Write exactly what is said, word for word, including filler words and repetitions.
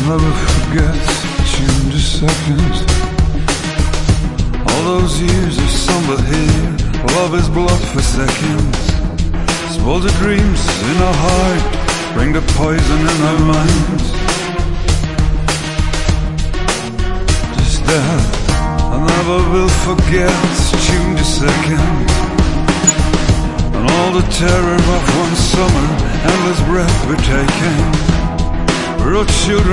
never forget June the second. All those years of summer here, love is blood for seconds. Spoil the dreams in our heart, bring the poison in our minds. This death I never will forget June the second. And all the terror of one summer, endless breath we're taking. We're all children